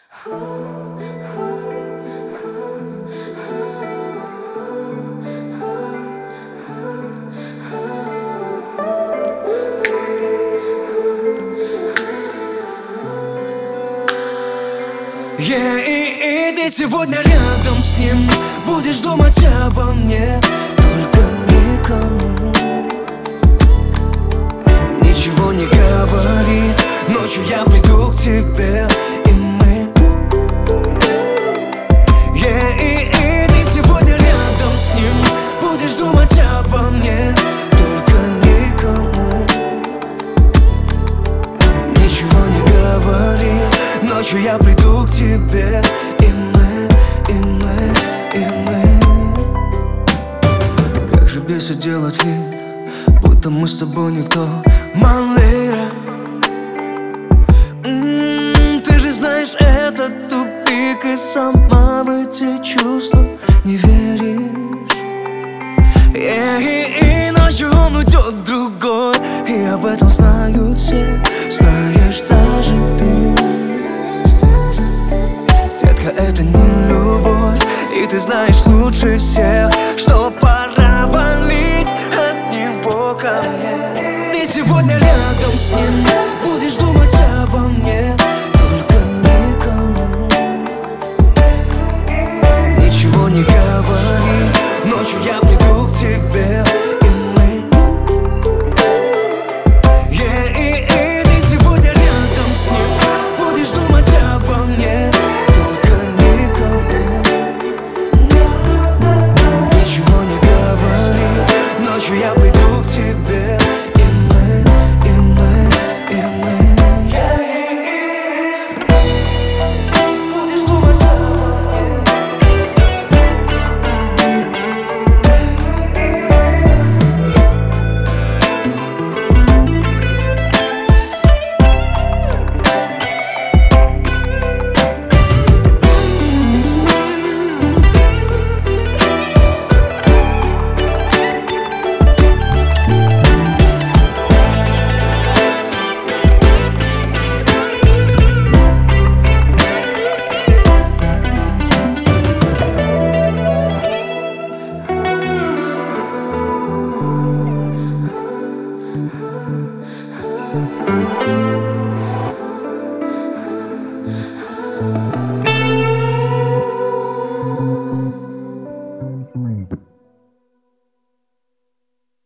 И ты сегодня рядом с ним будешь думать обо мне, только никому ничего не говори. Ночью я приду к тебе, и мы и ты сегодня рядом с ним будешь думать обо мне, только никому ничего не говори. Ночью я приду к тебе, и мы. Как же бесит делать вид, будто мы с тобой никто. Малыра, ты же знаешь, это тупик, и сама в эти чувства не веришь. И ночью он уйдет в другой, и об этом знают все, знаешь даже ты. Детка, это не любовь, и ты знаешь лучше всех, что пора валить от него ко мне. Ты сегодня рядом с ним будешь думать обо мне, только никому ничего не говори. Ночью я приду к тебе, и мы и ты сегодня рядом с ним будешь думать обо мне, только никому ничего не говори. Ночью я приду к тебе, и мы будешь думать обо мне. Thank